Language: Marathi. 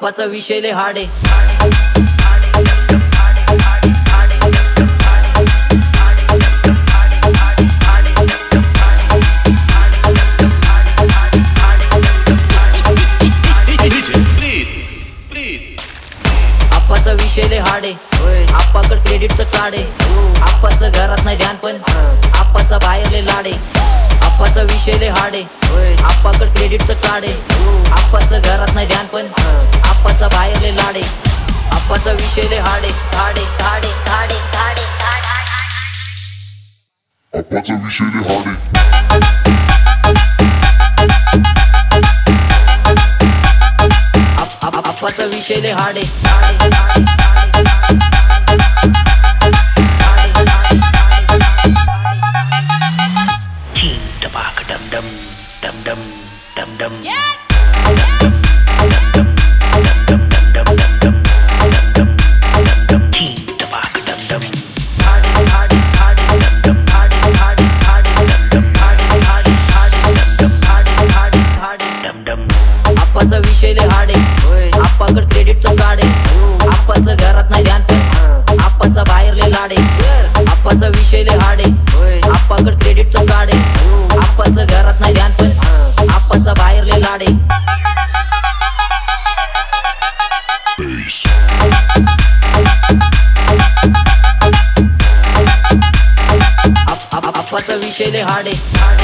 आप्पाचा विषय लय हार्ड आहे. आप्पाचा विषय लय हार्ड आहे. आप्पाकडे क्रेडिटचं कार्ड आहे. आप्पाचं घरात नाही ध्यान पण आप्पाचा बाहेर लय लाड आहे. आप्पाचा विषय लय हार्ड आहे. आप्पाकडे क्रेडिटचं कार्ड आहे. आप्पाचं घरात नाही ध्यान पण आप्पाचा बाहेर लय लाड आहे. आप्पाचा विषय लय हार्ड आहे. हार्ड आहे, हार्ड आहे, हार्ड आहे, हार्ड आहे, हार्ड आहे. आप्पाचा विषय लय हार्ड आहे. आप्पाचा विषय लय हार्ड आहे. आप्पाचा विषय लय हार्ड आहे. आप्पाकडे क्रेडिटचं कार्ड आहे. आप्पाचं घरात नाही ध्यान पण आप्पाचा बाहेर लय लाड आहे. आप्पाचा विषय लय हार्ड आहे. आप्पाकडे क्रेडिटचं कार्ड आहे. आप्पाचं घरात नाही ध्यान पण आप्पाचा बाहेर लय लाड आहे. आप्पाचा विषय लय हार्ड आहे.